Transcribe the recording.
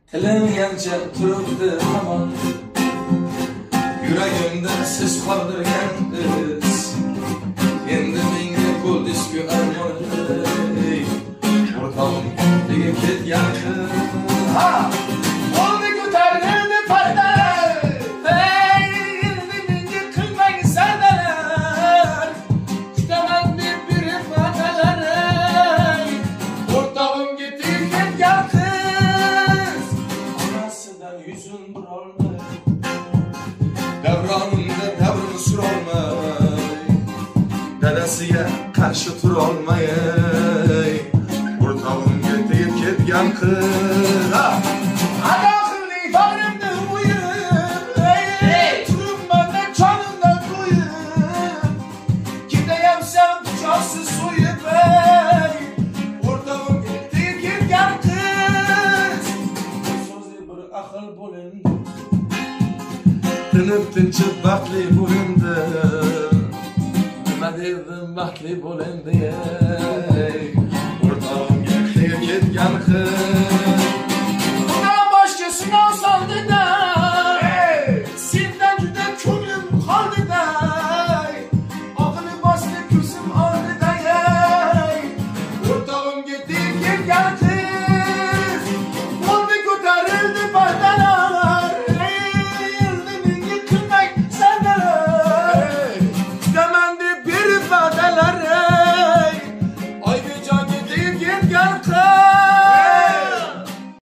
Ilingancha turibdi hamon yuragimda siz qoldirgan iz. Endi menga bo'ldizku armonim o'rtog'im tegib ketgan ha oldi ko'tarildi parda. Hey endi menga qilmang sardalar kutaman deb berib va'dalar. O'rtog'imga tegib ketgan qiz onasidan yuzin burolmay davronimda davrini surolmay dadasiga qarshi turolmay o'rtog'imga tegib ketgan qiz adoqimning bag'rimda o'yib turibman jonimdan qo'yib ketayapsan pichoqsiz so'yib o'rtog'imga tegib ketgan qiz so'zli bir aql bo'lindi tinib tinchib baxtli bo'lindi. Nima derdim baxtli bo'lindi o'rtog'imga tegib ketgan qiz